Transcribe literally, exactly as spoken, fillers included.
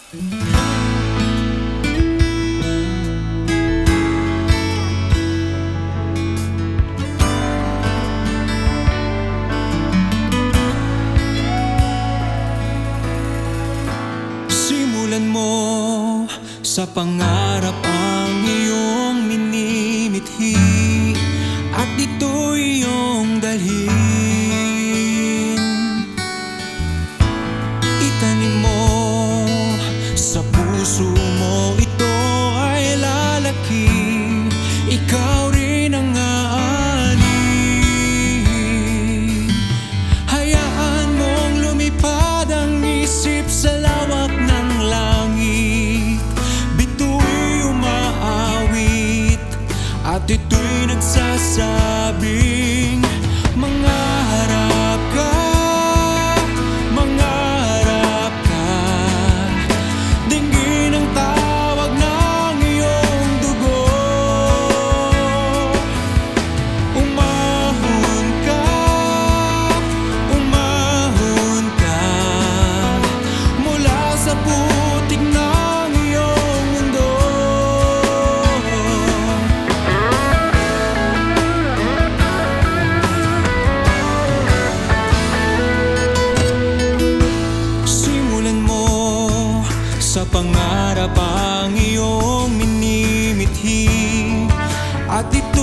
Simulan mo sa pangarap ang iyong minimithi, at ito'y iyong dalhin. Itanim mo sa puso mo, ito ay lalaki, ikaw rin ang aani. Hayaan mong lumipad ang isip sa lawak ng langit, bitu'y umaawit at ito'y nagsasabing mangarap ka, mangarap ka. Dinggin ang tawag ng iyong dugo, umahon ka, umahon ka mula sa putik ng iyong mundo. Simulan mo sa pangarap ang iyong minimithi, at ito